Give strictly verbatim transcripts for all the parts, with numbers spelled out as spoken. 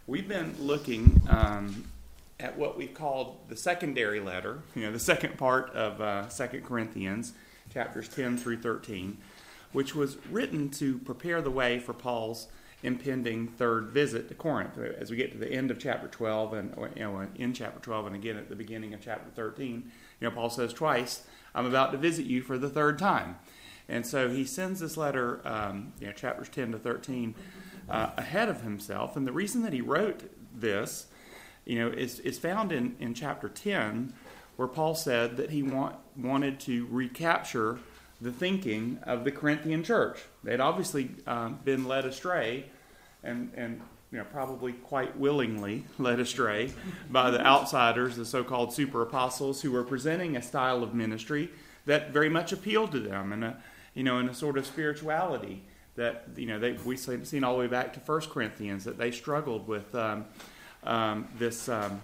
We've been looking um, at what we've called the secondary letter, you know, the second part of uh, Second Corinthians, chapters ten through thirteen, which was written to prepare the way for Paul's impending third visit to Corinth. As we get to the end of chapter twelve, and you know, in chapter twelve, and again at the beginning of chapter thirteen, you know, Paul says twice, "I'm about to visit you for the third time." And so he sends this letter, um, you know, chapters ten to thirteen, uh, ahead of himself. And the reason that he wrote this, you know, is, is found in, in chapter ten, where Paul said that he want, wanted to recapture the thinking of the Corinthian church. They'd obviously um, been led astray, and, and you know, probably quite willingly led astray by the outsiders, the so-called super apostles, who were presenting a style of ministry that very much appealed to them, and a you know, in a sort of spirituality that, you know, they, we've seen all the way back to First Corinthians, that they struggled with um, um, this, um,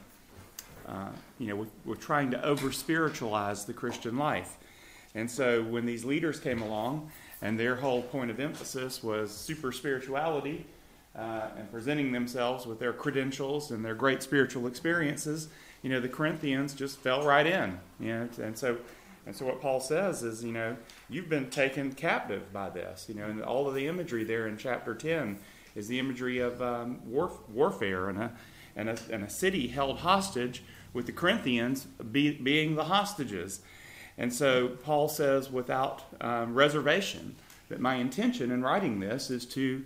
uh, you know, with, with trying to over-spiritualize the Christian life. And so when these leaders came along, and their whole point of emphasis was super spirituality, uh, and presenting themselves with their credentials and their great spiritual experiences, you know, the Corinthians just fell right in. You know, and so... And so what Paul says is, you know, you've been taken captive by this. You know, and all of the imagery there in chapter ten is the imagery of um, warf- warfare and a, and, a, and a city held hostage, with the Corinthians be, being the hostages. And so Paul says without um, reservation that my intention in writing this is to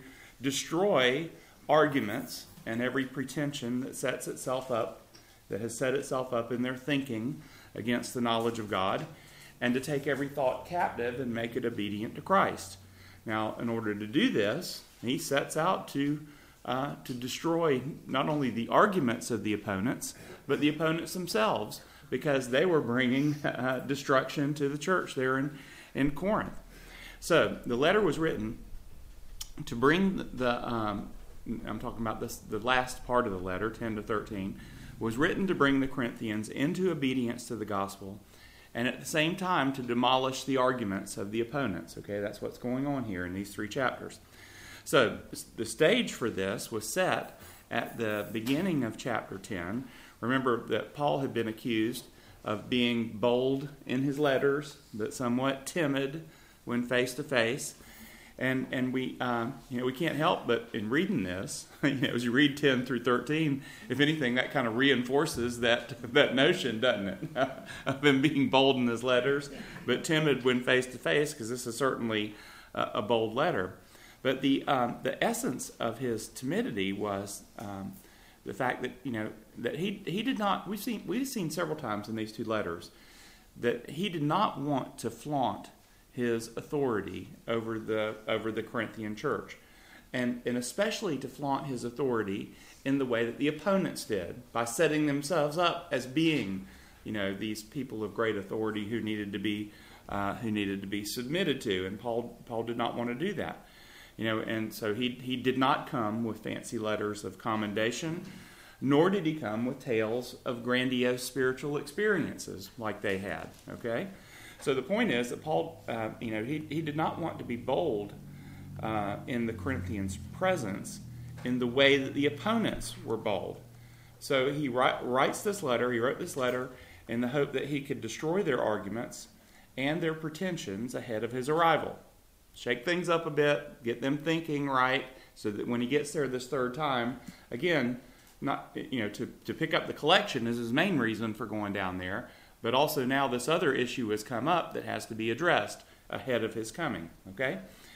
destroy arguments and every pretension that sets itself up, that has set itself up in their thinking against the knowledge of God, and to take every thought captive and make it obedient to Christ. Now, in order to do this, he sets out to uh, to destroy not only the arguments of the opponents, but the opponents themselves, because they were bringing uh, destruction to the church there in, in Corinth. So, the letter was written to bring the, um, I'm talking about this, the last part of the letter, ten to thirteen, was written to bring the Corinthians into obedience to the gospel, and at the same time to demolish the arguments of the opponents. Okay, that's what's going on here in these three chapters. So the stage for this was set at the beginning of chapter ten. Remember that Paul had been accused of being bold in his letters, but somewhat timid when face to face. And and we um, you know we can't help but in reading this, you know, as you read ten through thirteen, if anything, that kind of reinforces that that notion, doesn't it, of him being bold in his letters, but timid when face to face, because this is certainly a, a bold letter. But the um, the essence of his timidity was um, the fact that you know that he he did not. We've seen we've seen several times in these two letters that he did not want to flaunt his authority over the over the Corinthian church, and and especially to flaunt his authority in the way that the opponents did, by setting themselves up as being, you know, these people of great authority who needed to be uh, who needed to be submitted to. And Paul Paul did not want to do that, you know, and so he he did not come with fancy letters of commendation, nor did he come with tales of grandiose spiritual experiences like they had. Okay. So the point is that Paul, uh, you know, he, he did not want to be bold uh, in the Corinthians' presence in the way that the opponents were bold. So he write, writes this letter, he wrote this letter in the hope that he could destroy their arguments and their pretensions ahead of his arrival. Shake things up a bit, get them thinking right, so that when he gets there this third time, again, not you know, to, to pick up the collection is his main reason for going down there. But also now this other issue has come up that has to be addressed ahead of his coming. Okay,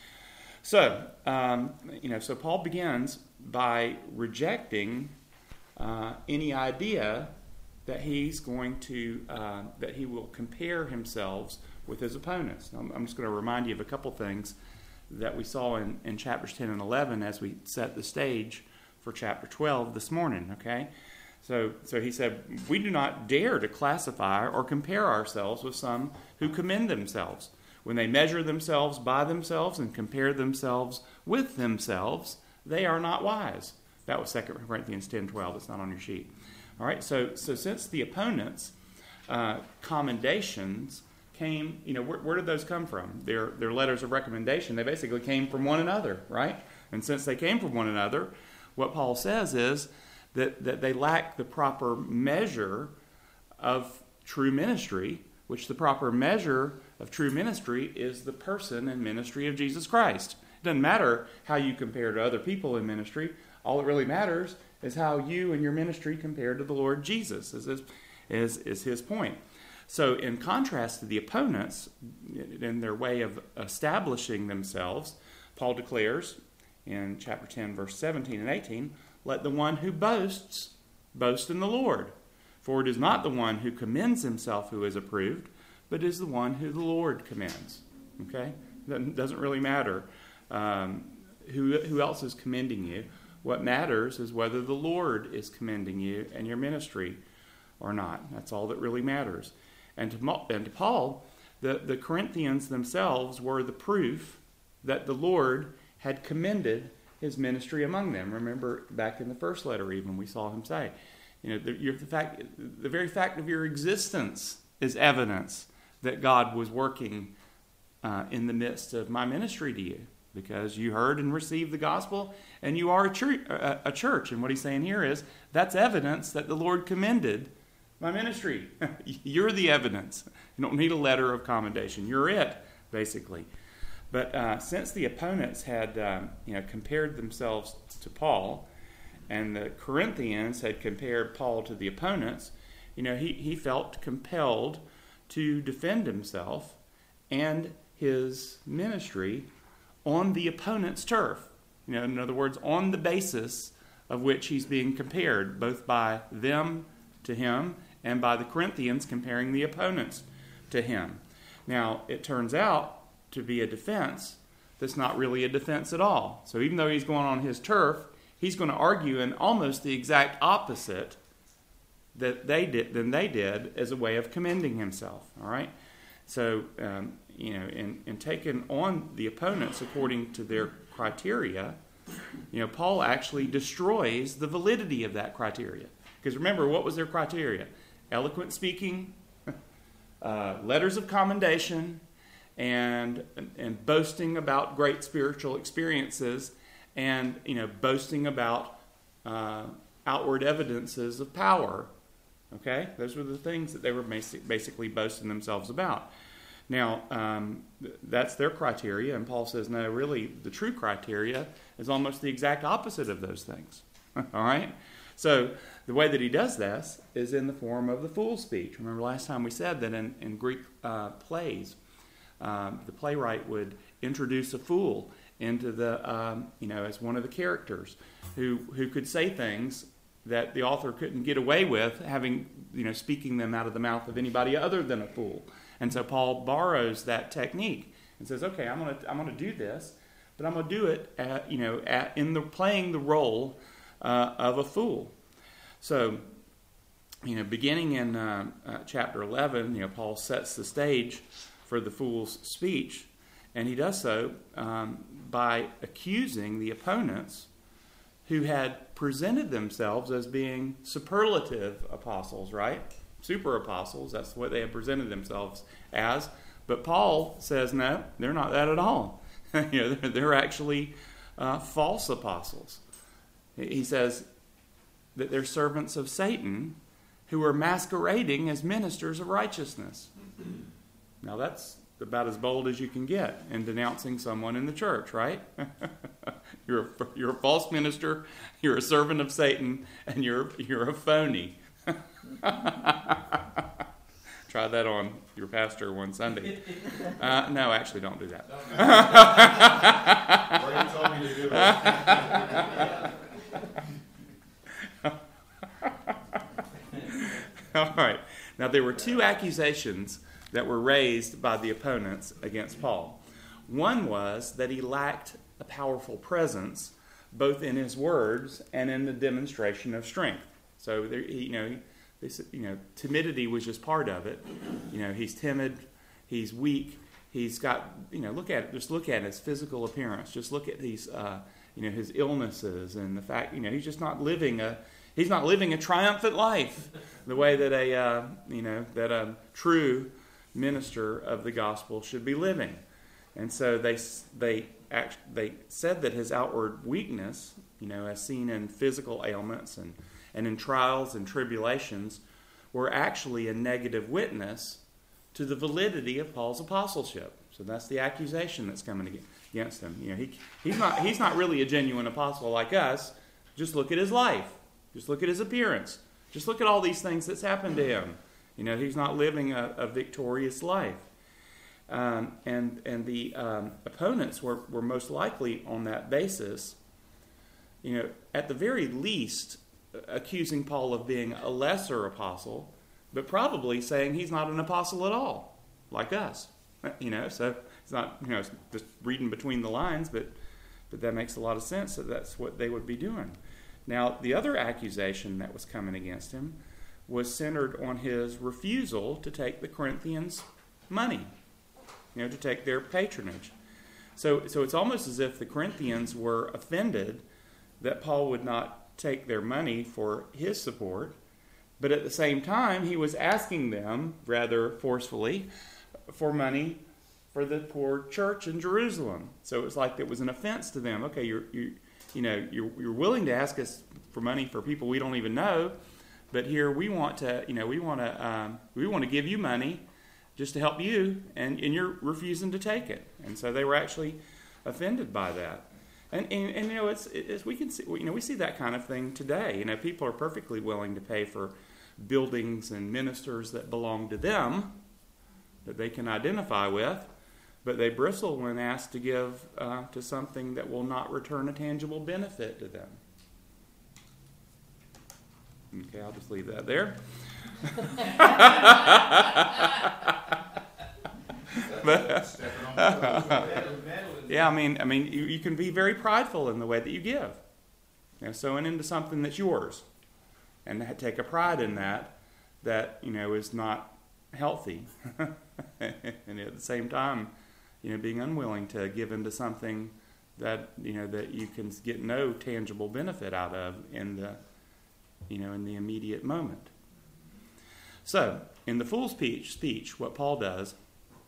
so um, you know, so Paul begins by rejecting uh, any idea that he's going to uh, that he will compare himself with his opponents. Now, I'm just going to remind you of a couple things that we saw in, in chapters ten and eleven as we set the stage for chapter twelve this morning. Okay. So so he said, we do not dare to classify or compare ourselves with some who commend themselves. When they measure themselves by themselves and compare themselves with themselves, they are not wise. That was Second Corinthians ten twelve. It's not on your sheet. All right, so so since the opponents' uh, commendations came, you know, where, where did those come from? Their, their letters of recommendation, they basically came from one another, right? And since they came from one another, what Paul says is, that, that they lack the proper measure of true ministry, which the proper measure of true ministry is the person and ministry of Jesus Christ. It doesn't matter how you compare to other people in ministry. All that really matters is how you and your ministry compare to the Lord Jesus, is his, is, is his point. So in contrast to the opponents, in their way of establishing themselves, Paul declares in chapter ten, verse seventeen and eighteen, "Let the one who boasts, boast in the Lord. For it is not the one who commends himself who is approved, but is the one who the Lord commends." Okay? That doesn't really matter um, who, who else is commending you. What matters is whether the Lord is commending you and your ministry or not. That's all that really matters. And to, and to Paul, the, the Corinthians themselves were the proof that the Lord had commended his ministry among them. Remember, back in the first letter even, we saw him say, you know, the, your, the, fact, the very fact of your existence is evidence that God was working uh, in the midst of my ministry to you, because you heard and received the gospel, and you are a, church, a, a church. And what he's saying here is, that's evidence that the Lord commended my ministry. You're the evidence. You don't need a letter of commendation. You're it, basically. But uh, since the opponents had um, you know, compared themselves to Paul, and the Corinthians had compared Paul to the opponents, you know, he, he felt compelled to defend himself and his ministry on the opponent's turf. You know, in other words, on the basis of which he's being compared, both by them to him and by the Corinthians comparing the opponents to him. Now, it turns out to be a defense that's not really a defense at all. So even though he's going on his turf, he's going to argue in almost the exact opposite that they did than they did as a way of commending himself. All right? So, um, you know, in, in taking on the opponents according to their criteria, you know, Paul actually destroys the validity of that criteria. Because remember, what was their criteria? Eloquent speaking, uh, letters of commendation, and, and boasting about great spiritual experiences, and, you know, boasting about uh, outward evidences of power. Okay? Those were the things that they were basic, basically boasting themselves about. Now, um, that's their criteria, and Paul says, no, really, the true criteria is almost the exact opposite of those things. All right? So, the way that he does this is in the form of the fool speech. Remember last time we said that in, in Greek uh, plays, um, the playwright would introduce a fool into the, um, you know, as one of the characters who, who could say things that the author couldn't get away with having, you know, speaking them out of the mouth of anybody other than a fool. And so Paul borrows that technique and says, okay, I'm going to I'm going to do this, but I'm going to do it, at, you know, at, in the playing the role uh, of a fool. So, you know, beginning in uh, uh, chapter eleven, you know, Paul sets the stage for the fool's speech, and he does so um, by accusing the opponents who had presented themselves as being superlative apostles, right? Super apostles, that's what they had presented themselves as. But Paul says, no, they're not that at all. you know, they're, they're actually uh, false apostles. He says that they're servants of Satan who are masquerading as ministers of righteousness. Now that's about as bold as you can get in denouncing someone in the church, right? you're a, you're a false minister, you're a servant of Satan, and you're you're a phony. Try that on your pastor one Sunday. Uh, no, actually, don't do that. Brady told me to do it. All right. Now, there were two accusations that were raised by the opponents against Paul. One was that he lacked a powerful presence, both in his words and in the demonstration of strength. So, there, you know, this, you know, timidity was just part of it. You know, he's timid, he's weak, he's got, you know, look at it. Just look at his physical appearance. Just look at these, uh, you know, his illnesses and the fact, you know, he's just not living a. He's not living a triumphant life the way that a, uh, you know, that a true minister of the gospel should be living. And so they they act, they said that his outward weakness, you know, as seen in physical ailments and, and in trials and tribulations were actually a negative witness to the validity of Paul's apostleship. So that's the accusation that's coming against him. You know, he, he's not he's not really a genuine apostle like us. Just look at his life. Just look at his appearance. Just look at all these things that's happened to him. You know, he's not living a, a victorious life. Um, and and the um, opponents were, were most likely on that basis, you know, at the very least, accusing Paul of being a lesser apostle, but probably saying he's not an apostle at all, like us. You know, so it's not, you know, it's just reading between the lines, but but that makes a lot of sense that that's what they would be doing. Now, the other accusation that was coming against him was centered on his refusal to take the Corinthians' money, you know, to take their patronage. So, so it's almost as if the Corinthians were offended that Paul would not take their money for his support, but at the same time, he was asking them, rather forcefully, for money for the poor church in Jerusalem. So it was like it was an offense to them. Okay, you're, you, you know, you're, you're willing to ask us for money for people we don't even know, but here we want to, you know, we want to, um, we want to give you money just to help you, and, and you're refusing to take it. And so they were actually offended by that. And, and, and you know, it's, it's we can see, you know, we see that kind of thing today. You know, people are perfectly willing to pay for buildings and ministers that belong to them, that they can identify with, but they bristle when asked to give uh, to something that will not return a tangible benefit to them. Okay, I'll just leave that there. but, yeah, I mean, I mean, you, you can be very prideful in the way that you give. You know, sowing into something that's yours, and take a pride in that that you know is not healthy, and at the same time, you know, being unwilling to give into something that you know that you can get no tangible benefit out of in the you know in the immediate moment. So, in the fool's speech, speech, what Paul does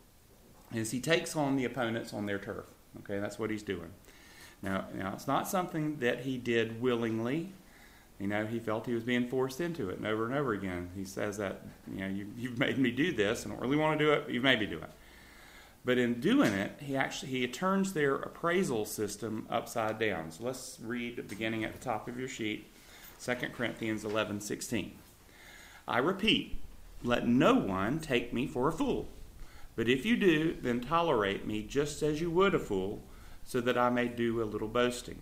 is he takes on the opponents on their turf. Okay, that's what he's doing. Now, now it's not something that he did willingly. You know, he felt he was being forced into it, and over and over again he says that, you know, you, you've made me do this. I don't really want to do it, but you've made me do it. But in doing it, he actually he turns their appraisal system upside down. So let's read, beginning at the top of your sheet, Second Corinthians eleven sixteen. I repeat, let no one take me for a fool. But if you do, then tolerate me just as you would a fool, so that I may do a little boasting.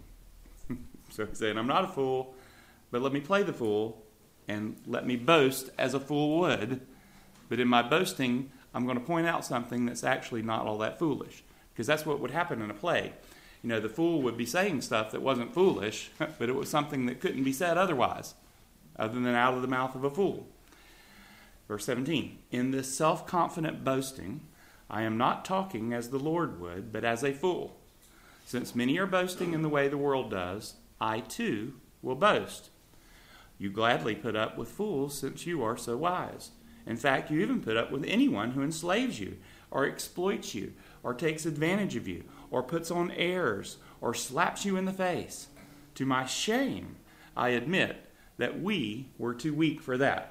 So he's saying, I'm not a fool, but let me play the fool, and let me boast as a fool would. But in my boasting, I'm going to point out something that's actually not all that foolish. Because that's what would happen in a play. You know, the fool would be saying stuff that wasn't foolish, but it was something that couldn't be said otherwise, other than out of the mouth of a fool. Verse seventeen, in this self-confident boasting, I am not talking as the Lord would, but as a fool. Since many are boasting in the way the world does, I too will boast. You gladly put up with fools since you are so wise. In fact, you even put up with anyone who enslaves you, or exploits you, or takes advantage of you, or puts on airs, or slaps you in the face. To my shame, I admit that we were too weak for that.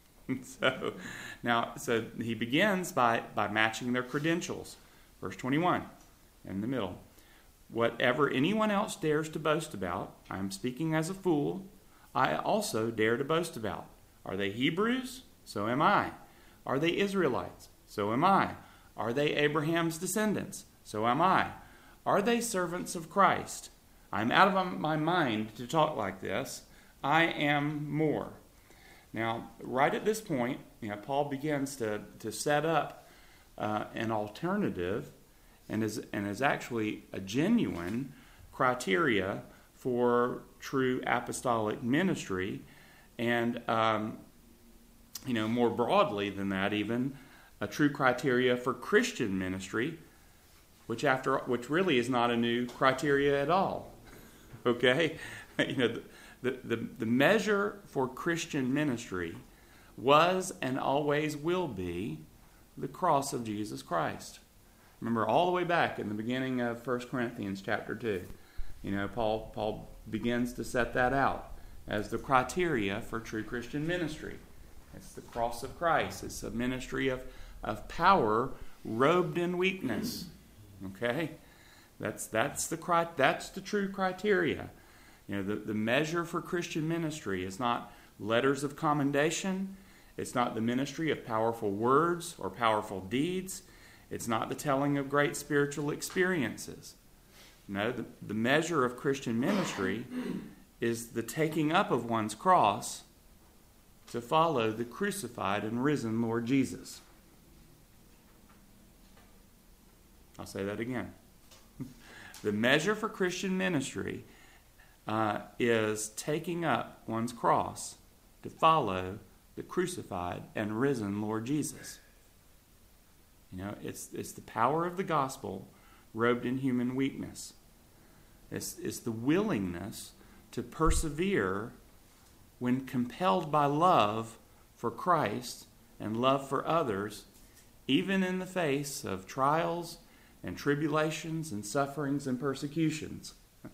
So now, so he begins by, by matching their credentials. Verse twenty-one, in the middle. Whatever anyone else dares to boast about, I am speaking as a fool, I also dare to boast about. Are they Hebrews? So am I. Are they Israelites? So am I. Are they Abraham's descendants? So am I. Are they servants of Christ? I'm out of my mind to talk like this. I am more. Now, right at this point, you know, Paul begins to, to set up uh, an alternative and is, and is actually a genuine criteria for true apostolic ministry, and um, you know, more broadly than that, even a true criteria for Christian ministry, which after which really is not a new criteria at all. Okay, you know, the the the, the measure for Christian ministry was and always will be the cross of Jesus Christ. Remember, all the way back in the beginning of First Corinthians chapter two, you know, Paul Paul begins to set that out. as the criteria for true Christian ministry. It's the cross of Christ. It's a ministry of, of power robed in weakness. Okay? That's that's the cri- that's the true criteria. You know, the, the measure for Christian ministry is not letters of commendation. It's not the ministry of powerful words or powerful deeds. It's not the telling of great spiritual experiences. No, the, the measure of Christian ministry is the taking up of one's cross to follow the crucified and risen Lord Jesus. I'll say that again. The measure for Christian ministry uh, is taking up one's cross to follow the crucified and risen Lord Jesus. You know, it's it's the power of the gospel robed in human weakness. It's, it's the willingness to persevere when compelled by love for Christ and love for others, even in the face of trials and tribulations and sufferings and persecutions.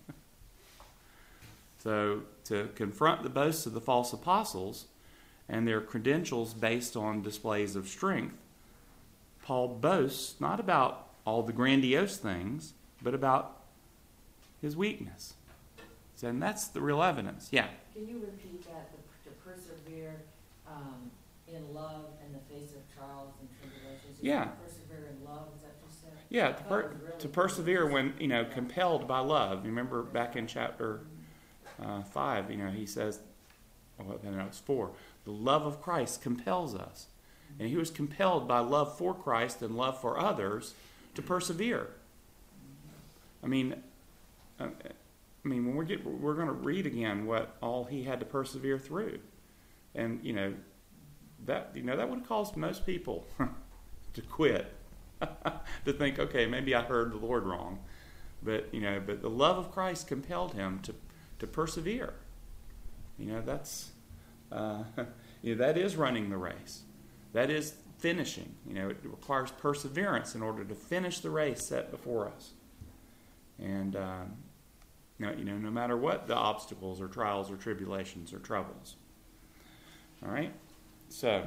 So, to confront the boasts of the false apostles and their credentials based on displays of strength, Paul boasts not about all the grandiose things, but about his weakness. And that's the real evidence. Yeah? Can you repeat that? To persevere um, in love in the face of trials and tribulations? Yeah. To persevere in love, is that what you said? Yeah, to, per- really to persevere when, you know, compelled by love. You remember back in chapter uh, five, you know, he says, oh, no, it's four. The love of Christ compels us. And he was compelled by love for Christ and love for others to persevere. I mean, I mean, when we get, we're going to read again what all he had to persevere through, and you know, that you know that would cause most people to quit, to think, okay, maybe I heard the Lord wrong, but you know, but the love of Christ compelled him to to persevere. You know, that's uh, you know, that is running the race. That is finishing. You know, it requires perseverance in order to finish the race set before us. And, um, you know, you know, no matter what the obstacles or trials or tribulations or troubles. All right? So,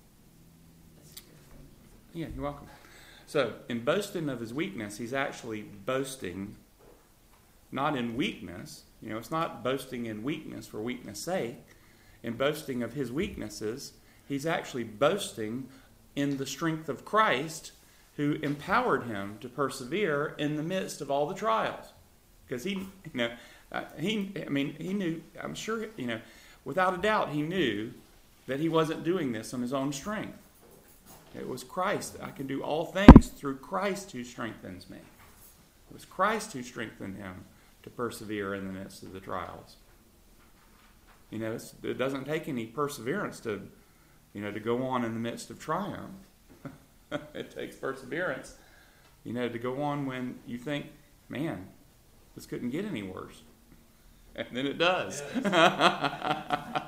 yeah, you're welcome. So, in boasting of his weakness, he's actually boasting not in weakness. You know, it's not boasting in weakness for weakness' sake. In boasting of his weaknesses, he's actually boasting in the strength of Christ, who empowered him to persevere in the midst of all the trials. Because he, you know, uh, he, I mean, he knew, I'm sure, you know, without a doubt, he knew that he wasn't doing this on his own strength. It was Christ. I can do all things through Christ who strengthens me. It was Christ who strengthened him to persevere in the midst of the trials. You know, it's, it doesn't take any perseverance to, you know, to go on in the midst of triumph. It takes perseverance, you know, to go on when you think, man, this couldn't get any worse. And then it does. Yes.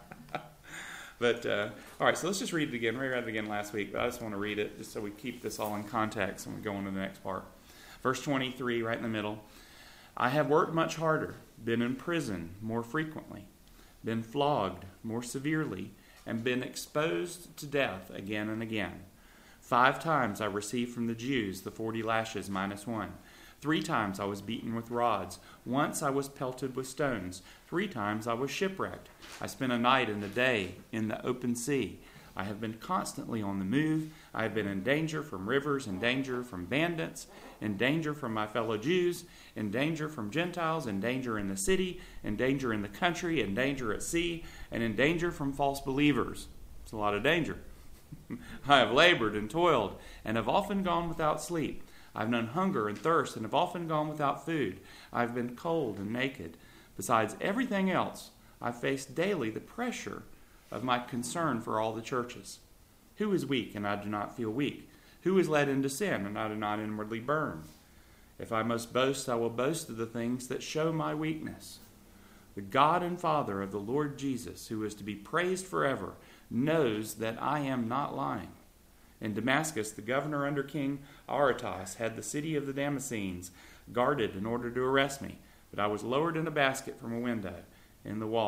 But, uh, all right, so let's just read it again. We read it again last week, but I just want to read it just so we keep this all in context when we go on to the next part. Verse twenty-three, right in the middle. I have worked much harder, been in prison more frequently, been flogged more severely, and been exposed to death again and again. Five times I received from the Jews the forty lashes minus one. Three times I was beaten with rods. Once I was pelted with stones. Three times I was shipwrecked. I spent a night and a day in the open sea. I have been constantly on the move. I have been in danger from rivers, in danger from bandits, in danger from my fellow Jews, in danger from Gentiles, in danger in the city, in danger in the country, in danger at sea, and in danger from false believers. It's a lot of danger. I have labored and toiled, and have often gone without sleep. I have known hunger and thirst, and have often gone without food. I have been cold and naked. Besides everything else, I face daily the pressure of my concern for all the churches. Who is weak, and I do not feel weak? Who is led into sin, and I do not inwardly burn? If I must boast, I will boast of the things that show my weakness. The God and Father of the Lord Jesus, who is to be praised forever, knows that I am not lying. In Damascus, the governor under King Aretas had the city of the Damascenes guarded in order to arrest me, but I was lowered in a basket from a window in the wall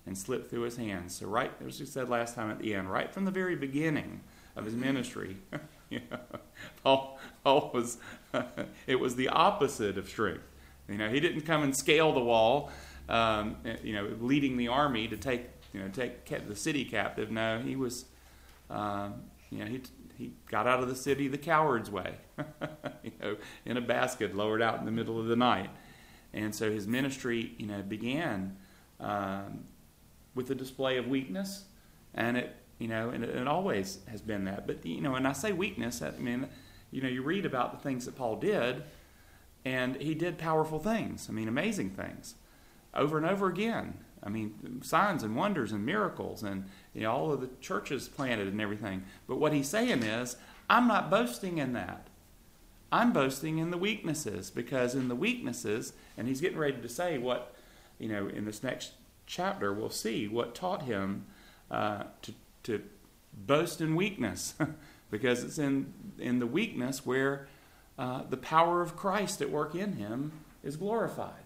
and slipped through his hands. So right, as we said last time at the end, right from the very beginning of his ministry, you know, Paul, Paul was, it was the opposite of strength. You know, he didn't come and scale the wall, um, you know, leading the army to take, you know, take the city captive. No, he was, um, you know, he he got out of the city the coward's way, you know, in a basket lowered out in the middle of the night. And so his ministry, you know, began um, with a display of weakness, and it, you know, and it, it always has been that. But, you know, and I say weakness, I mean, you know, you read about the things that Paul did, and he did powerful things. I mean, amazing things, over and over again. I mean, signs and wonders and miracles, and you know, all of the churches planted and everything. But what he's saying is, I'm not boasting in that. I'm boasting in the weaknesses, because in the weaknesses, and he's getting ready to say what, you know, in this next chapter, we'll see what taught him uh, to to boast in weakness, because it's in in the weakness where uh, the power of Christ at work in him is glorified.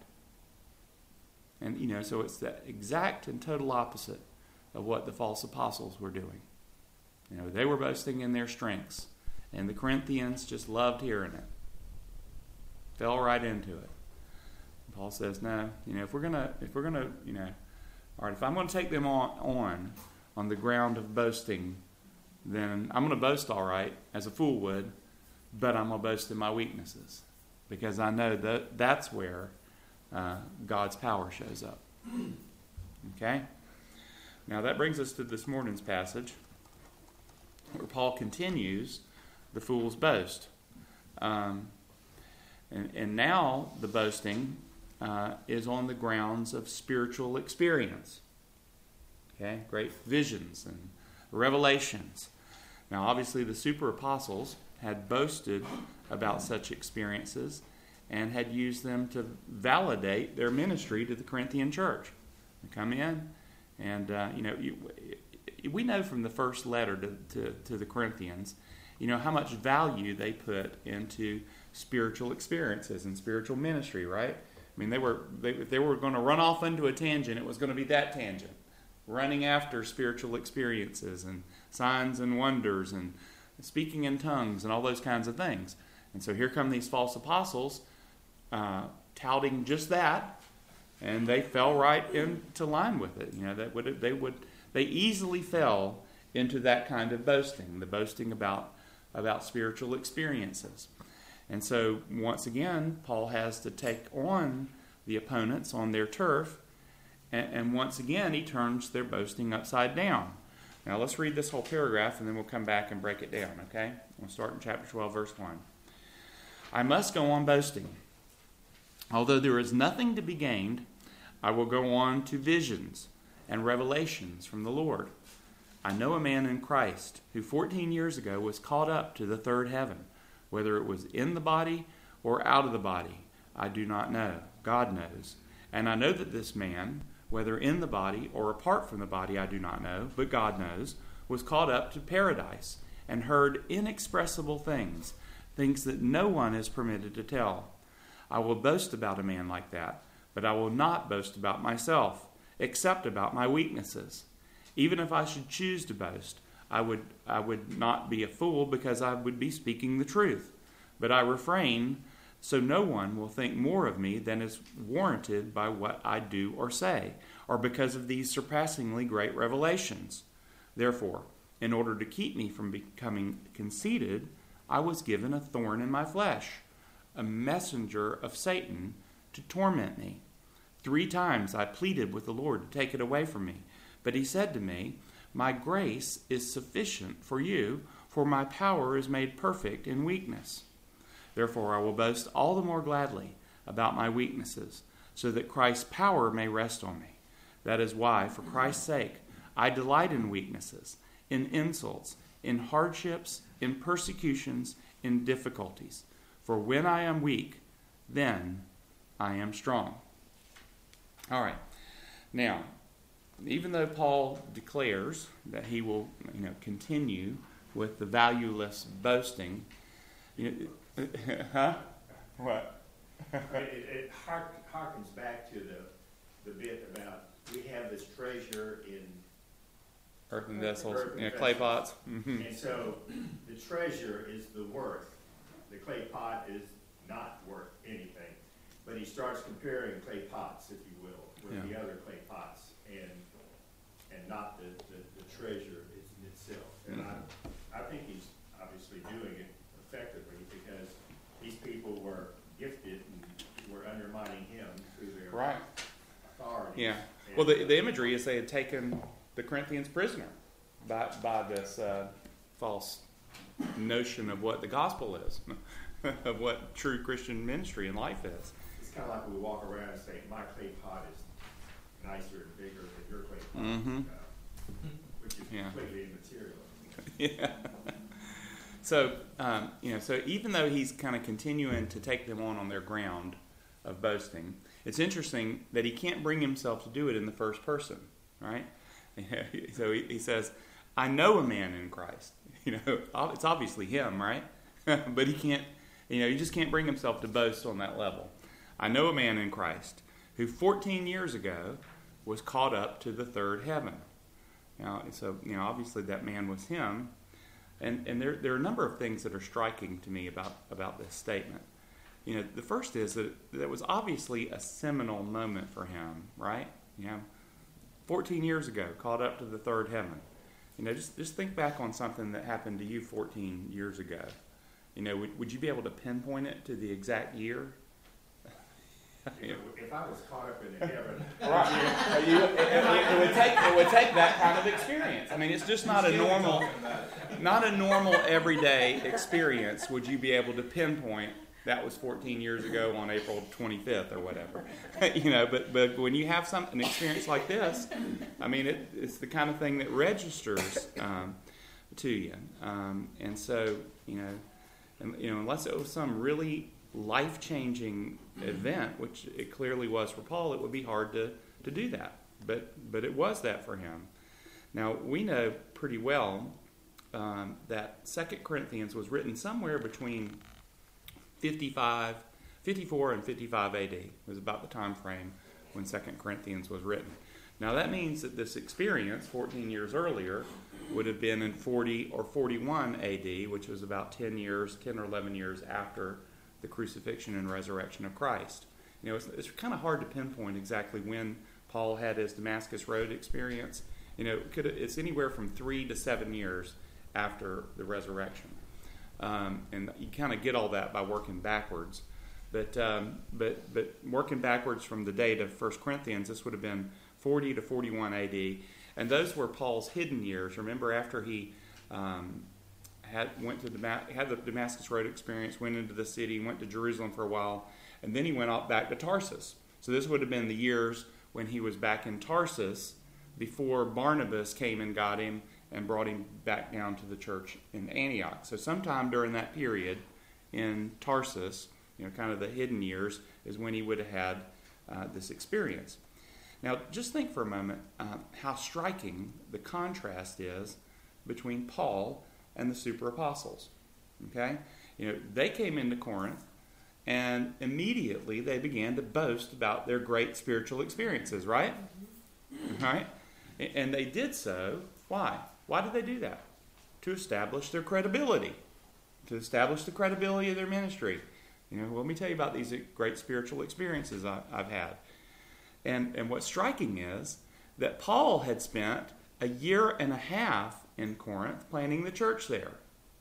And, you know, so it's the exact and total opposite of what the false apostles were doing. You know, they were boasting in their strengths, and the Corinthians just loved hearing it. Fell right into it. And Paul says, no, you know, if we're gonna, if we're gonna, you know, all right, if I'm going to take them on, on on the ground of boasting, then I'm going to boast all right, as a fool would, but I'm going to boast in my weaknesses, because I know that that's where Uh, God's power shows up. Okay? Now that brings us to this morning's passage, where Paul continues the fool's boast. Um, and, and now the boasting uh, is on the grounds of spiritual experience. Okay? Great visions and revelations. Now obviously the super apostles had boasted about such experiences and had used them to validate their ministry to the Corinthian church. They come in, and uh, you know, you, we know from the first letter to, to, to the Corinthians, you know, how much value they put into spiritual experiences and spiritual ministry, right? I mean, they were they, if they were going to run off into a tangent, it was going to be that tangent, running after spiritual experiences and signs and wonders and speaking in tongues and all those kinds of things. And so here come these false apostles, Uh, touting just that, and they fell right into line with it. You know, that would they would they easily fell into that kind of boasting, the boasting about about spiritual experiences. And so once again, Paul has to take on the opponents on their turf, and, and once again he turns their boasting upside down. Now let's read this whole paragraph, and then we'll come back and break it down. Okay, we'll start in chapter twelve, verse one. I must go on boasting. Although there is nothing to be gained, I will go on to visions and revelations from the Lord. I know a man in Christ who fourteen years ago was caught up to the third heaven. Whether it was in the body or out of the body, I do not know. God knows. And I know that this man, whether in the body or apart from the body, I do not know, but God knows, was caught up to paradise and heard inexpressible things, things that no one is permitted to tell. I will boast about a man like that, but I will not boast about myself, except about my weaknesses. Even if I should choose to boast, I would I would not be a fool, because I would be speaking the truth. But I refrain, so no one will think more of me than is warranted by what I do or say, or because of these surpassingly great revelations. Therefore, in order to keep me from becoming conceited, I was given a thorn in my flesh, a messenger of Satan to torment me. Three times I pleaded with the Lord to take it away from me. But he said to me, my grace is sufficient for you, for my power is made perfect in weakness. Therefore I will boast all the more gladly about my weaknesses, so that Christ's power may rest on me. That is why, for Christ's sake, I delight in weaknesses, in insults, in hardships, in persecutions, in difficulties. For when I am weak, then I am strong. All right. Now, even though Paul declares that he will, you know, continue with the valueless boasting, you know, huh? What? It, it hark, harkens back to the the bit about we have this treasure in, Earthen vessels, Earthen yeah, clay vessels. pots. Mm-hmm. and so the treasure is the worth. The clay pot is not worth anything. But he starts comparing clay pots, if you will, with Yeah. the other clay pots, and and not the, the, the treasure is in itself. And Mm-hmm. I, I think he's obviously doing it effectively because these people were gifted and were undermining him through their Right. authority. Yeah. And, Well, the, the imagery is they had taken the Corinthians prisoner by, by this uh, false notion of what the gospel is, of what true Christian ministry and life is. It's kind of like we walk around and say, my clay pot is nicer and bigger than your clay pot, Mhm. uh, which is Yeah. completely immaterial. Yeah. So, um, you know, so even though he's kind of continuing to take them on on their ground of boasting, it's interesting that he can't bring himself to do it in the first person, right? So he, he says, I know a man in Christ. You know, it's obviously him, right? But he can't, you know, he just can't bring himself to boast on that level. I know a man in Christ who fourteen years ago was caught up to the third heaven. Now, so, you know, obviously that man was him. And, and there, there are a number of things that are striking to me about, about this statement. You know, the first is that that was obviously a seminal moment for him, right? You know, fourteen years ago, caught up to the third heaven. You know, just, just think back on something that happened to you fourteen years ago. You know, would, would you be able to pinpoint it to the exact year? You know, if I was caught up in the heaven, Right. You, it, it, it would take it would take that kind of experience. I mean, it's just not a normal, not a normal everyday experience. Would you be able to pinpoint that was fourteen years ago on April twenty-fifth or whatever? You know, but but when you have some an experience like this, I mean, it, it's the kind of thing that registers um, to you. Um, and so, you know, and, you know, unless it was some really life-changing event, which it clearly was for Paul, it would be hard to, to do that. But but it was that for him. Now, we know pretty well um, that Second Corinthians was written somewhere between fifty-five, fifty-four and fifty-five A D. It was about the time frame when Second Corinthians was written. Now, that means that this experience, fourteen years earlier, would have been in forty or forty-one A D, which was about ten years, ten or eleven years after the crucifixion and resurrection of Christ. You know, it's, it's kind of hard to pinpoint exactly when Paul had his Damascus Road experience. You know, it could, it's anywhere from three to seven years after the resurrection. Um, and you kind of get all that by working backwards. But, um, but, but working backwards from the date of First Corinthians, this would have been forty to forty-one A D. And those were Paul's hidden years. Remember, after he um, had went to Damas- had the Damascus Road experience, went into the city, went to Jerusalem for a while, and then he went off back to Tarsus. So this would have been the years when he was back in Tarsus before Barnabas came and got him and brought him back down to the church in Antioch. So sometime during that period in Tarsus, you know, kind of the hidden years, is when he would have had uh, this experience. Now, just think for a moment uh, how striking the contrast is between Paul and the super apostles. Okay? You know, they came into Corinth and immediately they began to boast about their great spiritual experiences, right? Right? And they did so. Why? Why did they do that? To establish their credibility. To establish the credibility of their ministry. You know, let me tell you about these great spiritual experiences I, I've had. And, and what's striking is that Paul had spent a year and a half in Corinth planning the church there.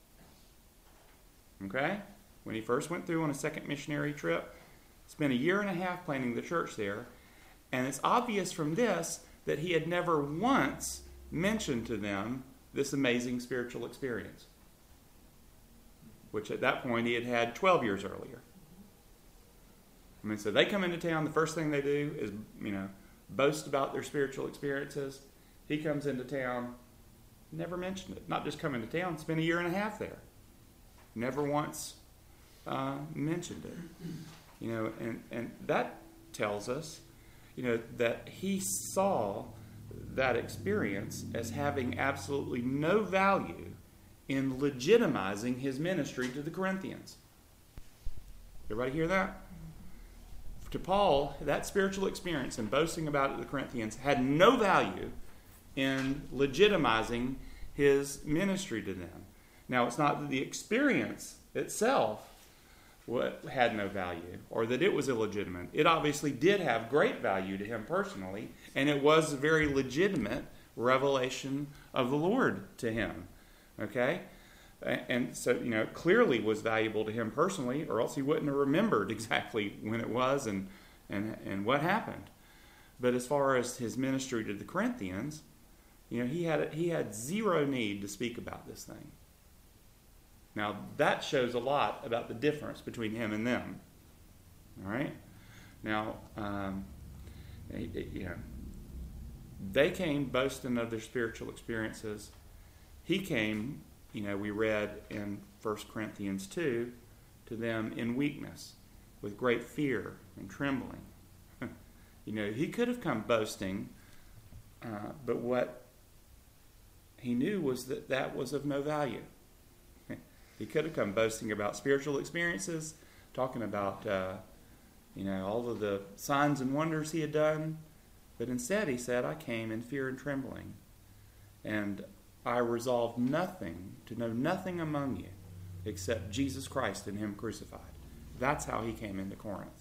Okay? When he first went through on a second missionary trip, spent a year and a half planning the church there. And it's obvious from this that he had never once mentioned to them this amazing spiritual experience, which at that point he had had twelve years earlier. I mean, so they come into town, the first thing they do is, you know, boast about their spiritual experiences. He comes into town, never mentioned it. Not just come into town, spent a year and a half there. Never once uh, mentioned it. You know, and, and that tells us, you know, that he saw that experience as having absolutely no value in legitimizing his ministry to the Corinthians. Everybody hear that? to Paul, that spiritual experience and boasting about it to the Corinthians had no value in legitimizing his ministry to them. Now, it's not that the experience itself what had no value or that it was illegitimate. It obviously did have great value to him personally, and it was a very legitimate revelation of the Lord to him. Okay? And so, you know, it clearly was valuable to him personally, or else he wouldn't have remembered exactly when it was and, and, and what happened. But as far as his ministry to the Corinthians, you know, he had he had zero need to speak about this thing. Now, that shows a lot about the difference between him and them. All right? Now, um, you know, they came boasting of their spiritual experiences. He came, you know, we read in First Corinthians two, to them in weakness, with great fear and trembling. You know, he could have come boasting, uh, but what he knew was that that was of no value. He could have come boasting about spiritual experiences, talking about, uh, you know, all of the signs and wonders he had done. But instead he said, I came in fear and trembling. And I resolved nothing, to know nothing among you, except Jesus Christ and him crucified. That's how he came into Corinth.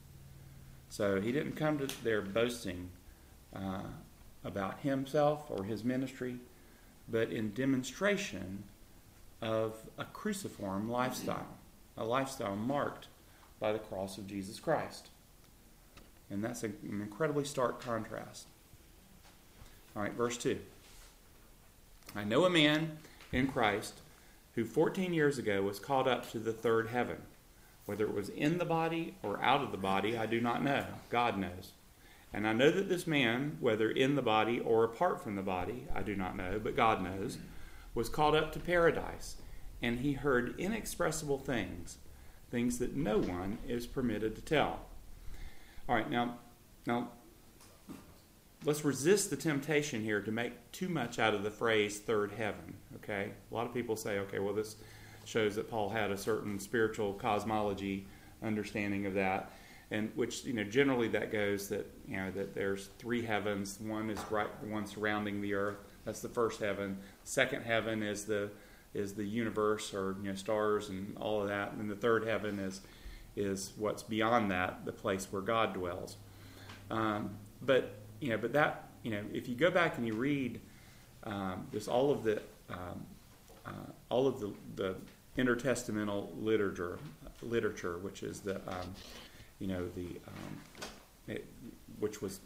So he didn't come to there boasting uh, about himself or his ministry, but in demonstration of a cruciform lifestyle, a lifestyle marked by the cross of Jesus Christ. And that's an incredibly stark contrast. All right, verse two. I know a man in Christ who fourteen years ago was caught up to the third heaven. Whether it was in the body or out of the body, I do not know. God knows. And I know that this man, whether in the body or apart from the body, I do not know, but God knows, was caught up to paradise, and he heard inexpressible things, things that no one is permitted to tell. All right, now, now let's resist the temptation here to make too much out of the phrase third heaven, okay? A lot of people say, okay, well, this shows that Paul had a certain spiritual cosmology understanding of that, and which, you know, generally that goes that, you know, that there's three heavens. One is right, one surrounding the earth. That's the first heaven. Second heaven is the is the universe, or, you know, stars and all of that. And the third heaven is is what's beyond that, the place where God dwells. Um, but you know, but that you know, if you go back and you read um, this, all of the um, uh, all of the, the intertestamental literature, literature, which is the um, you know the um, it, which was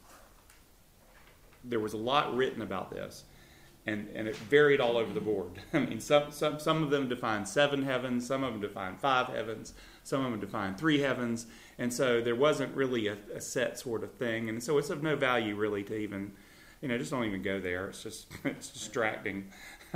there was a lot written about this. And, and it varied all over the board. I mean, some, some some of them define seven heavens, some of them define five heavens, some of them define three heavens. And so there wasn't really a, a set sort of thing. And so it's of no value really to even, you know, just don't even go there. It's just, it's distracting.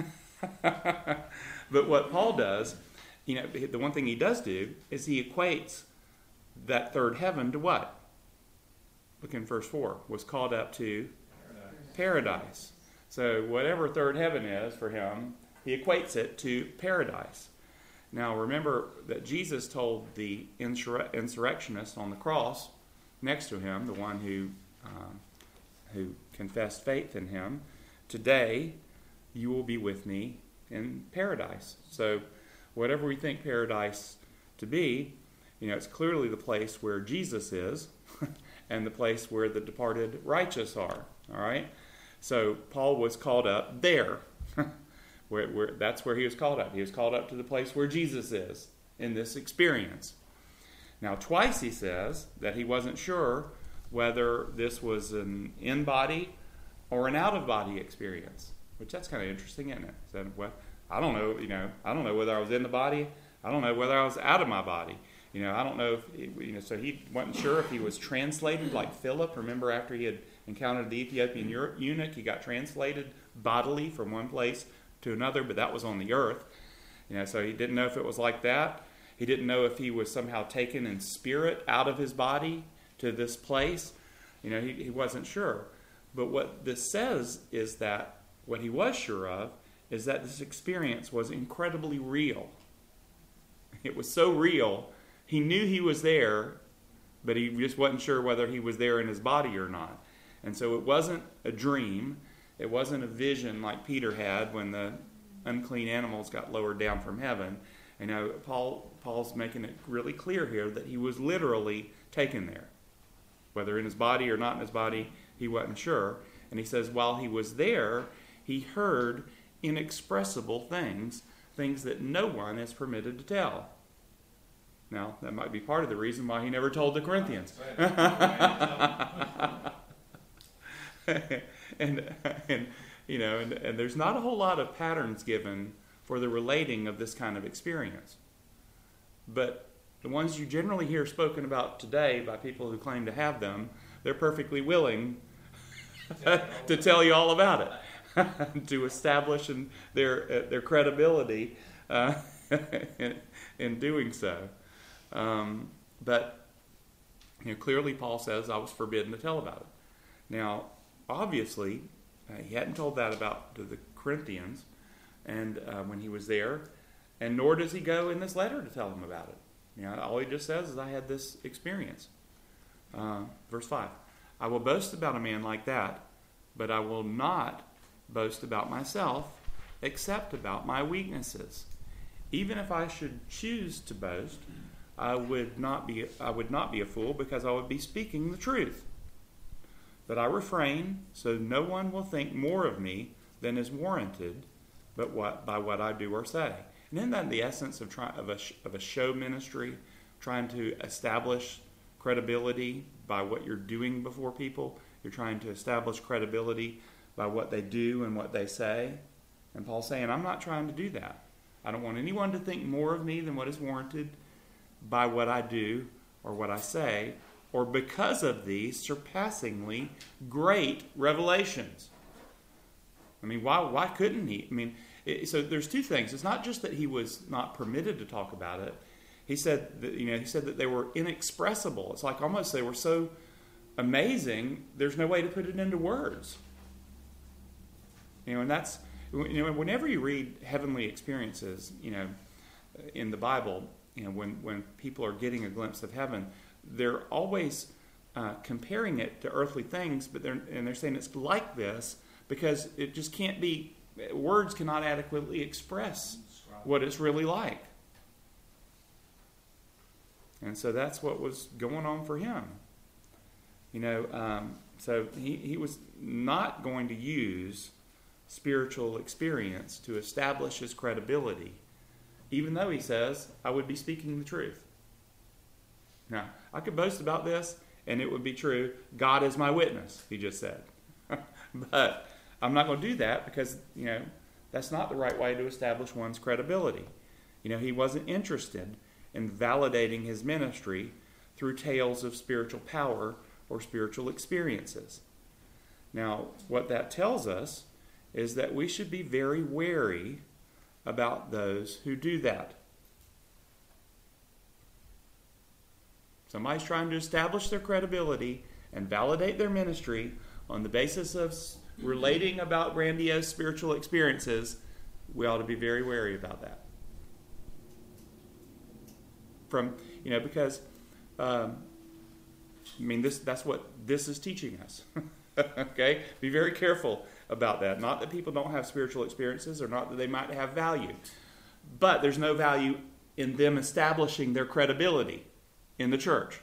But what Paul does, you know, the one thing he does do is he equates that third heaven to what? Look in verse four. Was called up to paradise. paradise. So whatever third heaven is for him, he equates it to paradise. Now remember that Jesus told the insur- insurrectionist on the cross next to him, the one who um, who confessed faith in him, today you will be with me in paradise. So whatever we think paradise to be, you know, it's clearly the place where Jesus is and the place where the departed righteous are. All right? So Paul was called up there. where, where, that's where he was called up. He was called up to the place where Jesus is in this experience. Now, twice he says that he wasn't sure whether this was an in-body or an out-of-body experience, which that's kind of interesting, isn't it? He said, well, I don't know, you know, I don't know whether I was in the body. I don't know whether I was out of my body. You know, I don't know if, you know, so he wasn't sure if he was translated like Philip. Remember, after he had encountered the Ethiopian eunuch, he got translated bodily from one place to another, but that was on the earth. You know, so he didn't know if it was like that. He didn't know if he was somehow taken in spirit out of his body to this place. You know, he, he wasn't sure. But what this says is that what he was sure of is that this experience was incredibly real. It was so real, he knew he was there, but he just wasn't sure whether he was there in his body or not. And so it wasn't a dream. It wasn't a vision like Peter had when the unclean animals got lowered down from heaven. You know, Paul Paul's making it really clear here that he was literally taken there. Whether in his body or not in his body, he wasn't sure. And he says while he was there, he heard inexpressible things, things that no one is permitted to tell. Now, that might be part of the reason why he never told the Corinthians. and, and, you know, and, and there's not a whole lot of patterns given for the relating of this kind of experience. But the ones you generally hear spoken about today by people who claim to have them, they're perfectly willing to tell you all about it, to establish in their uh, their credibility uh, in, in doing so. Um, but you know, clearly Paul says I was forbidden to tell about it. Now, obviously, uh, he hadn't told that about to the Corinthians, and uh, when he was there, and nor does he go in this letter to tell them about it. You know, all he just says is, I had this experience. Uh, verse five, I will boast about a man like that, but I will not boast about myself, except about my weaknesses. Even if I should choose to boast, I would not be I would not be a fool, because I would be speaking the truth. But I refrain, so no one will think more of me than is warranted, but what by what I do or say. And isn't that the essence of, try, of, a, of a show ministry, trying to establish credibility by what you're doing before people? You're trying to establish credibility by what they do and what they say. And Paul's saying, I'm not trying to do that. I don't want anyone to think more of me than what is warranted by what I do or what I say, or because of these surpassingly great revelations. I mean, why why couldn't he? I mean, it, so there's two things. It's not just that he was not permitted to talk about it. He said that, you know, he said that they were inexpressible. It's like almost they were so amazing, there's no way to put it into words. You know, and that's, you know, whenever you read heavenly experiences, you know, in the Bible, you know, when, when people are getting a glimpse of heaven, they're always uh, comparing it to earthly things, but they're and they're saying it's like this because it just can't be, words cannot adequately express what it's really like. And so that's what was going on for him. You know, um, so he, he was not going to use spiritual experience to establish his credibility, even though he says, I would be speaking the truth. Now, I could boast about this, and it would be true. God is my witness, he just said. But I'm not going to do that because, you know, that's not the right way to establish one's credibility. You know, he wasn't interested in validating his ministry through tales of spiritual power or spiritual experiences. Now, what that tells us is that we should be very wary about those who do that. Somebody's trying to establish their credibility and validate their ministry on the basis of relating about grandiose spiritual experiences. We ought to be very wary about that. From, you know, because, um, I mean, this that's what this is teaching us. Okay? Be very careful about that. Not that people don't have spiritual experiences or not that they might have value. But there's no value in them establishing their credibility in the church.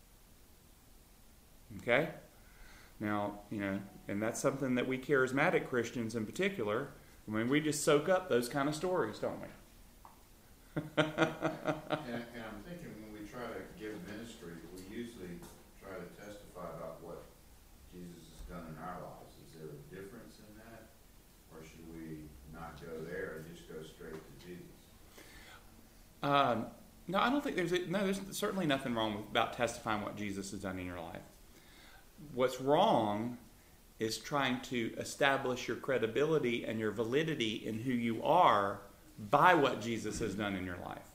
Okay? Now, you know, and that's something that we charismatic Christians in particular, I mean, we just soak up those kind of stories, don't we? And, and I'm thinking when we try to give ministry, we usually try to testify about what Jesus has done in our lives. Is there a difference in that? Or should we not go there and just go straight to Jesus? Um, no, I don't think there's, a, no, there's certainly nothing wrong with, about testifying what Jesus has done in your life. What's wrong is trying to establish your credibility and your validity in who you are by what Jesus has done in your life.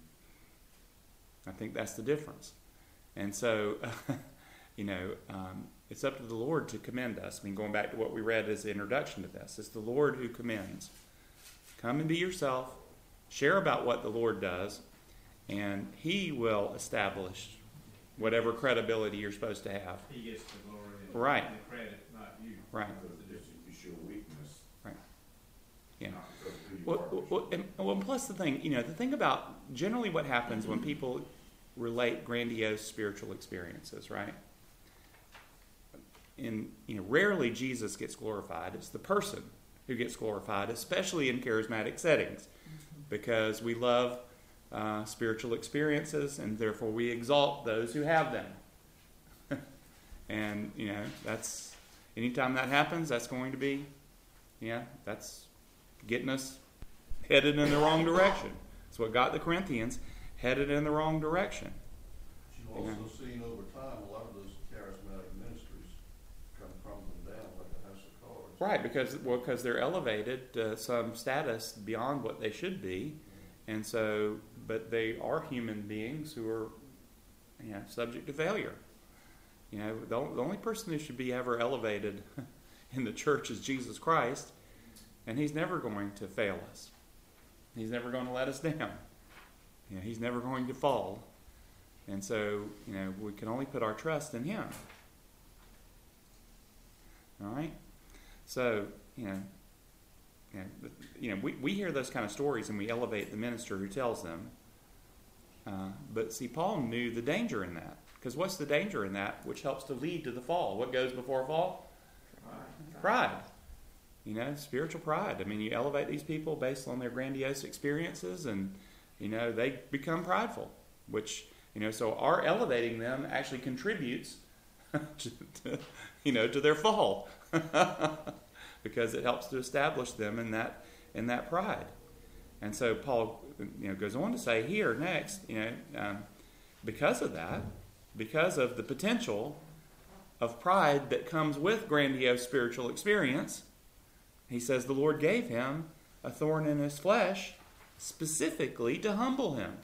I think that's the difference. And so, uh, you know, um, it's up to the Lord to commend us. I mean, going back to what we read as the introduction to this, it's the Lord who commends. Come and be yourself. Share about what the Lord does, and He will establish whatever credibility you're supposed to have. He gets the glory and Right. and the credit, not you. Right. Because it's- you show weakness. Right. Yeah. Not because of who you Well, are. well, and, well, plus the thing, you know, the thing about generally what happens when people relate grandiose spiritual experiences, right? In, you know, rarely Jesus gets glorified. It's the person who gets glorified, especially in charismatic settings, because we love uh, spiritual experiences, and therefore we exalt those who have them. And, you know, that's, anytime that happens, that's going to be, yeah, that's getting us headed in the wrong direction. It's what got the Corinthians headed in the wrong direction. You've also seen over time a lot of those charismatic ministries come crumbling down like a house of cards. Right, because well, because they're elevated to some status beyond what they should be, and so, but they are human beings who are, you know, subject to failure. You know, the, the only person who should be ever elevated in the church is Jesus Christ, and He's never going to fail us. He's never going to let us down. You know, He's never going to fall, and so, you know, we can only put our trust in Him. All right. So, you know, you know, you know we, we hear those kind of stories and we elevate the minister who tells them. Uh, but see, Paul knew the danger in that. Because what's the danger in that which helps to lead to the fall? What goes before a fall? Right. Pride. You know, spiritual pride. I mean, you elevate these people based on their grandiose experiences and, you know, they become prideful. Which, you know, so our elevating them actually contributes to, to, you know, to their fall. Because it helps to establish them in that in that pride. And so Paul, you know, goes on to say here next, you know, um, because of that, because of the potential of pride that comes with grandiose spiritual experience, he says the Lord gave him a thorn in his flesh specifically to humble him,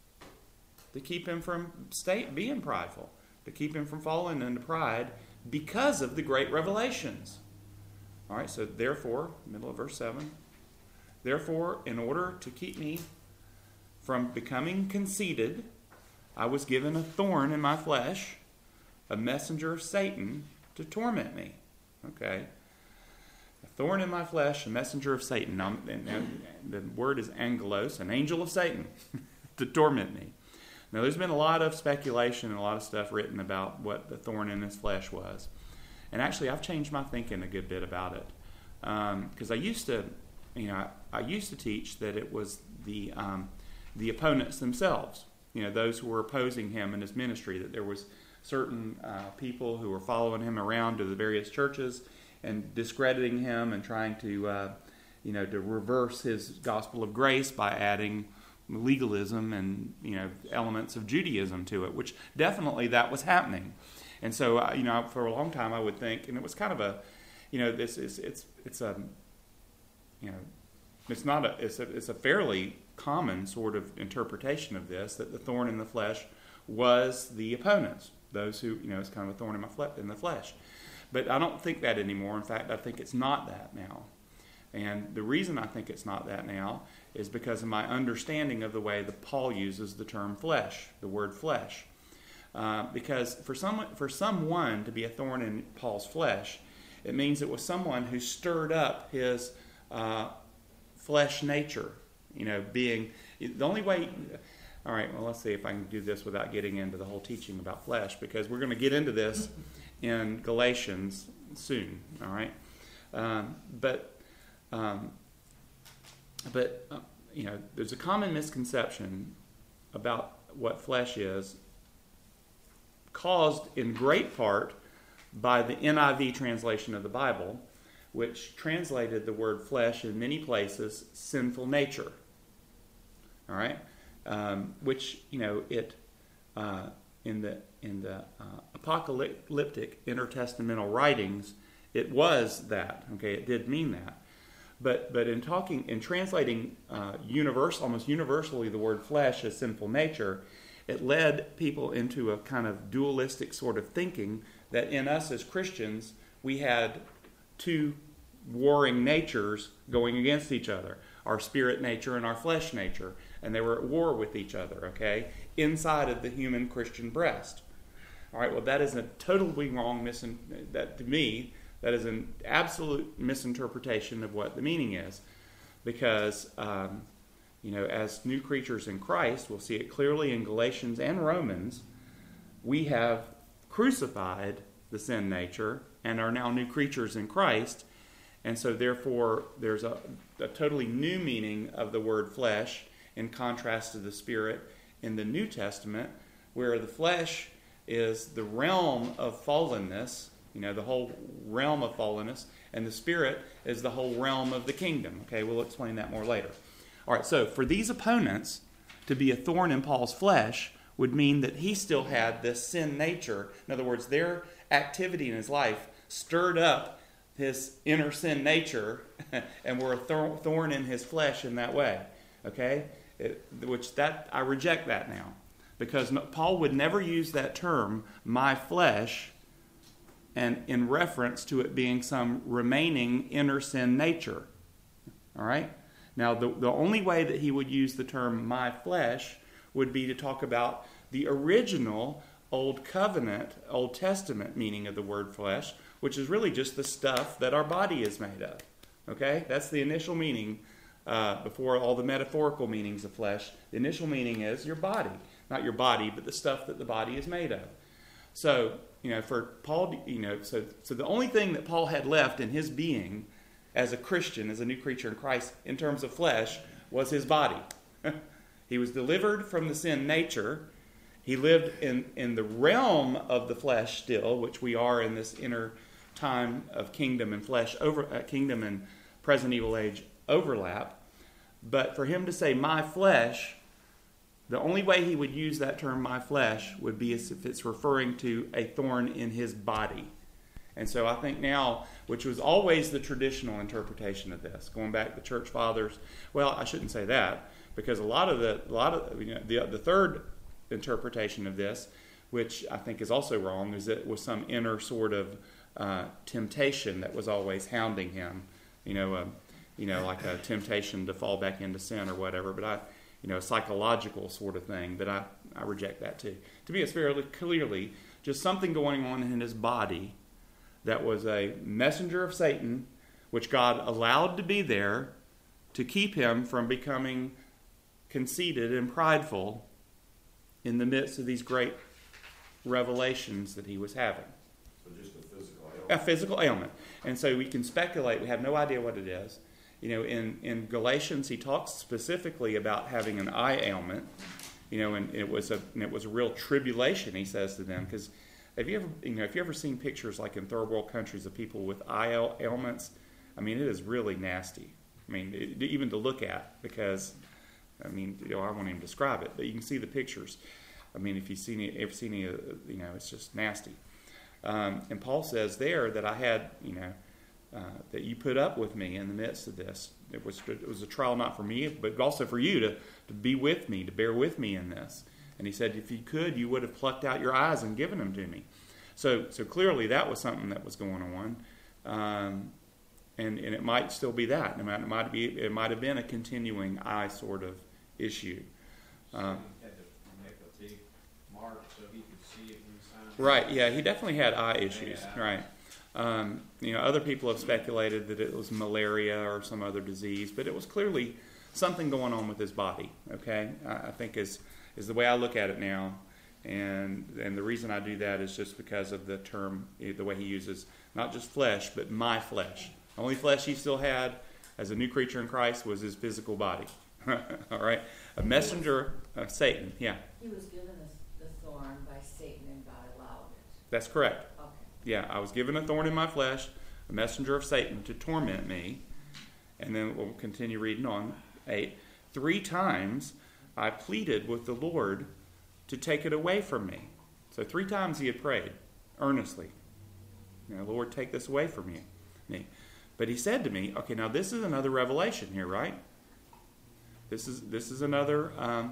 to keep him from state being prideful, to keep him from falling into pride because of the great revelations. All right, so therefore, middle of verse seven, therefore, in order to keep me from becoming conceited, I was given a thorn in my flesh, a messenger of Satan to torment me. Okay. A thorn in my flesh, a messenger of Satan. Now, and, and the word is angelos, an angel of Satan, to torment me. Now, there's been a lot of speculation and a lot of stuff written about what the thorn in his flesh was. And actually, I've changed my thinking a good bit about it. Because um, I used to, you know, I, I used to teach that it was the um, the opponents themselves, you know, those who were opposing him in his ministry, that there was certain uh, people who were following him around to the various churches and discrediting him and trying to, uh, you know, to reverse his gospel of grace by adding legalism and, you know, elements of Judaism to it, which definitely that was happening. And so, uh, you know, for a long time I would think, and it was kind of a, you know, this is, it's, it's a, you know, it's not a, it's a, it's a fairly common sort of interpretation of this, that the thorn in the flesh was the opponents, those who, you know, it's kind of a thorn in my fle- in the flesh. But I don't think that anymore. In fact, I think it's not that now. And the reason I think it's not that now is because of my understanding of the way that Paul uses the term flesh, the word flesh. Uh, because for someone, for someone to be a thorn in Paul's flesh, it means it was someone who stirred up his uh, flesh nature. You know, being the only way. All right, well, let's see if I can do this without getting into the whole teaching about flesh, because we're going to get into this in Galatians soon. All right, um, but um, but uh, you know, there's a common misconception about what flesh is, caused in great part by the N I V translation of the Bible, which translated the word flesh in many places sinful nature. All right, um, which, you know, it uh, in the in the uh, apocalyptic intertestamental writings, it was that. Okay, it did mean that, but but in talking in translating uh, universal, almost universally, the word flesh as sinful nature, it led people into a kind of dualistic sort of thinking that in us as Christians, we had two warring natures going against each other, our spirit nature and our flesh nature, and they were at war with each other, okay, inside of the human Christian breast, All right, well, that is a totally wrong, misin- that to me, that is an absolute misinterpretation of what the meaning is. Because, um, you know, as new creatures in Christ, we'll see it clearly in Galatians and Romans, we have crucified the sin nature and are now new creatures in Christ. And so, therefore, there's a, a totally new meaning of the word flesh in contrast to the Spirit in the New Testament, where the flesh is the realm of fallenness, you know, the whole realm of fallenness, and the Spirit is the whole realm of the kingdom. Okay, we'll explain that more later. All right, so for these opponents, to be a thorn in Paul's flesh would mean that he still had this sin nature. In other words, their activity in his life stirred up his inner sin nature and were a thorn in his flesh in that way. Okay? It, which that I reject that now. Because Paul would never use that term, my flesh, and in reference to it being some remaining inner sin nature. All right? Now, the, the only way that he would use the term my flesh would be to talk about the original Old Covenant, Old Testament meaning of the word flesh, which is really just the stuff that our body is made of. Okay? That's the initial meaning uh, before all the metaphorical meanings of flesh. The initial meaning is your body. Not your body, but the stuff that the body is made of. So, you know, for Paul, you know, so, so the only thing that Paul had left in his being as a Christian, as a new creature in Christ, in terms of flesh, was his body. He was delivered from the sin nature. He lived in, in the realm of the flesh still, which we are in this inner time of kingdom and flesh, over uh, kingdom and present evil age overlap. But for him to say, my flesh, the only way he would use that term, my flesh, would be as if it's referring to a thorn in his body. And so I think now, which was always the traditional interpretation of this, going back to the church fathers, well, I shouldn't say that, because a lot of the, a lot of you know, the the third interpretation of this, which I think is also wrong, is that it was some inner sort of uh, temptation that was always hounding him, you know, uh, you know, like a temptation to fall back into sin or whatever. But I, you know, a psychological sort of thing. But I, I reject that too. To me, it's fairly clearly just something going on in his body that was a messenger of Satan, which God allowed to be there to keep him from becoming conceited and prideful in the midst of these great revelations that he was having. So just a physical ailment. A physical ailment. And so we can speculate. We have no idea what it is. You know, in, in Galatians, he talks specifically about having an eye ailment. You know, and it was a and it was a real tribulation, he says to them, because have you ever, you know, if you ever seen pictures like in third world countries of people with eye ailments, I mean, it is really nasty. I mean, it, even to look at, because, I mean, you know, I won't even describe it, but you can see the pictures. I mean, if you've seen it, ever seen it, you know, it's just nasty. Um, and Paul says there that I had, you know, uh, that you put up with me in the midst of this. It was it was a trial not for me, but also for you to, to be with me, to bear with me in this. And he said, if you could, you would have plucked out your eyes and given them to me. So so clearly that was something that was going on. Um, and, and it might still be that. It might, it might be it might have been a continuing eye sort of issue. So Uh, he had to make a big mark so he could see it when he signed. Right, yeah, he definitely had eye issues, Yeah. right. Um, you know, other people have speculated that it was malaria or some other disease, but it was clearly something going on with his body, okay? I, I think is is the way I look at it now, and and the reason I do that is just because of the term, the way he uses, not just flesh, but my flesh. The only flesh he still had as a new creature in Christ was his physical body, all right? A messenger of Satan, yeah, He was given the, the thorn by Satan and God allowed it. that's correct. Okay. Yeah, I was given a thorn in my flesh, a messenger of Satan to torment me. And then we'll continue reading on. Eight. Three times I pleaded with the Lord to take it away from me. So three times he had prayed earnestly. You know, Lord, take this away from you, me. But he said to me, okay, now this is another revelation here, right? This is this is another um,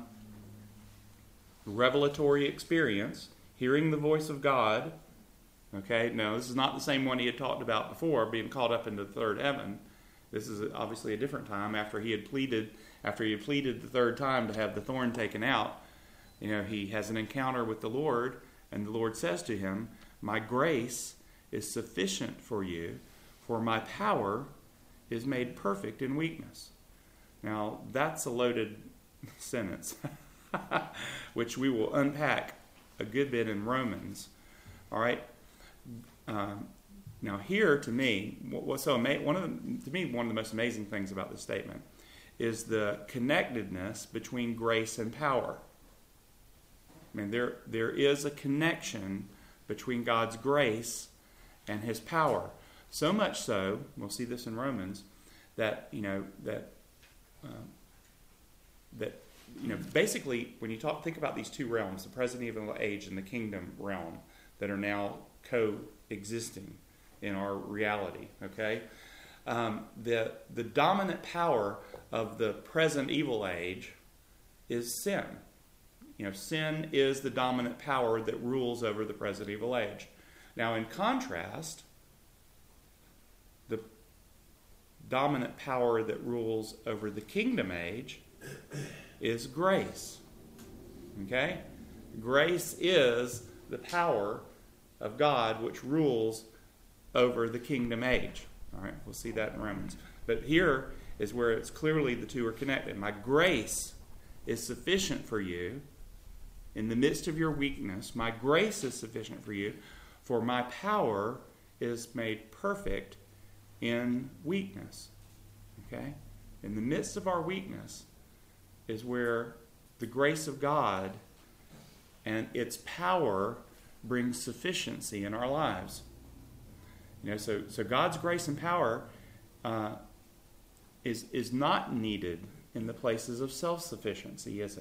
revelatory experience, hearing the voice of God. Okay, no, this is not the same one he had talked about before, being caught up into the third heaven. This is obviously a different time after he had pleaded, after he had pleaded the third time to have the thorn taken out. You know, he has an encounter with the Lord, And the Lord says to him, my grace is sufficient for you, for my power is made perfect in weakness. Now, that's a loaded sentence, which we will unpack a good bit in Romans. All right? Um, now, here, to me, what's so ama- one of the, to me, one of the most amazing things about this statement is the connectedness between grace and power. I mean, there there is a connection between God's grace and His power. So much so, we'll see this in Romans, that you know that um, that you know basically when you talk think about these two realms, the present evil age and the kingdom realm, that are now coexisting in our reality. Okay, um, the the dominant power of the present evil age is sin. You know, sin is the dominant power that rules over the present evil age. Now, in contrast, the dominant power that rules over the kingdom age is grace. Okay? Grace is the power of God which rules over the kingdom age. All right, we'll see that in Romans. But here is where it's clearly the two are connected. My grace is sufficient for you in the midst of your weakness. My grace is sufficient for you, for my power is made perfect in weakness. Okay? In the midst of our weakness is where the grace of God and its power brings sufficiency in our lives. You know, so so God's grace and power uh, is is not needed in the places of self-sufficiency, is it?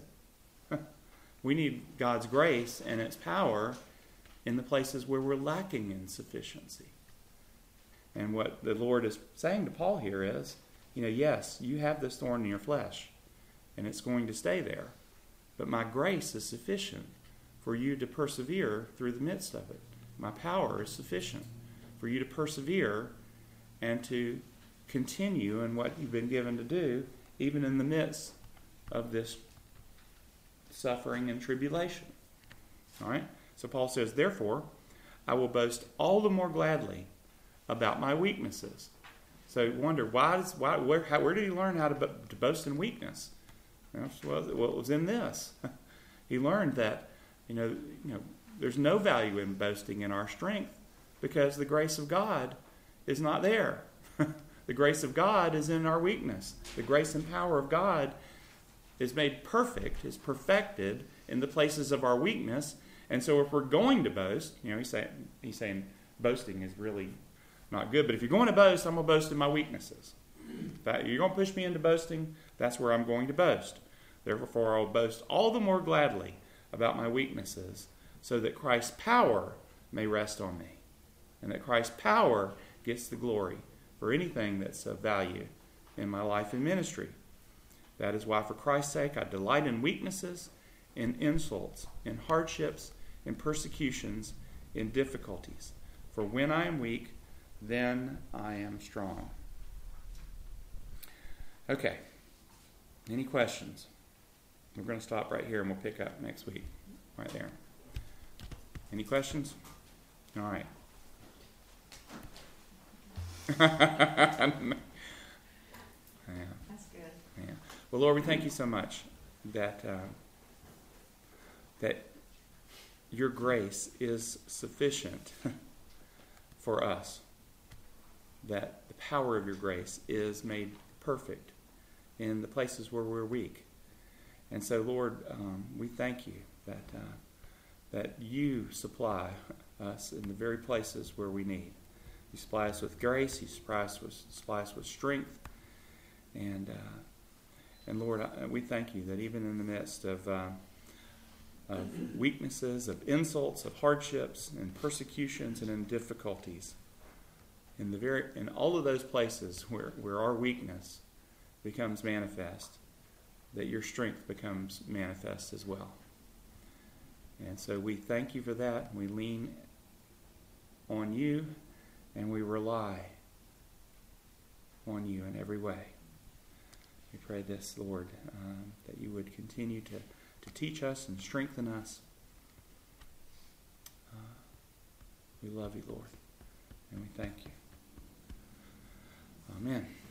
We need God's grace and its power in the places where we're lacking in sufficiency. And what the Lord is saying to Paul here is, you know, yes, you have this thorn in your flesh, and it's going to stay there. But my grace is sufficient for you to persevere through the midst of it. My power is sufficient for you to persevere and to continue in what you've been given to do, even in the midst of this suffering and tribulation. All right? So Paul says, therefore, I will boast all the more gladly about my weaknesses. So you wonder, why does, why, where, how, where did he learn how to, bo- to boast in weakness? Well, well, it was in this. He learned that, you know, you know, there's no value in boasting in our strength because the grace of God is not there. The grace of God is in our weakness. The grace and power of God is made perfect, is perfected in the places of our weakness. And so if we're going to boast, you know, he's saying, he's saying boasting is really not good. But if you're going to boast, I'm going to boast in my weaknesses. If you're going to push me into boasting, that's where I'm going to boast. Therefore, I'll boast all the more gladly about my weaknesses, so that Christ's power may rest on me, and that Christ's power gets the glory for anything that's of value in my life and ministry. That is why, for Christ's sake, I delight in weaknesses, in insults, in hardships, in persecutions, in difficulties. For when I am weak, then I am strong. Okay. Any questions? We're going to stop right here and we'll pick up next week. Right there. Any questions? All right. Yeah. That's good. Yeah. Well, Lord, we thank you so much that uh, that your grace is sufficient for us. That the power of your grace is made perfect in the places where we're weak. And so, Lord, um, we thank you that uh, that you supply us in the very places where we need. You supply us with grace. You supply us with, supply us with strength. And uh, and Lord, I, we thank you that even in the midst of, uh, of weaknesses, of insults, of hardships, and persecutions, and in difficulties, in the very in all of those places where, where our weakness becomes manifest, that your strength becomes manifest as well. And so we thank you for that. We lean on you, and we rely on you in every way. We pray this, Lord, um, that you would continue to, to teach us and strengthen us. We love you, Lord, and we thank you. Amen.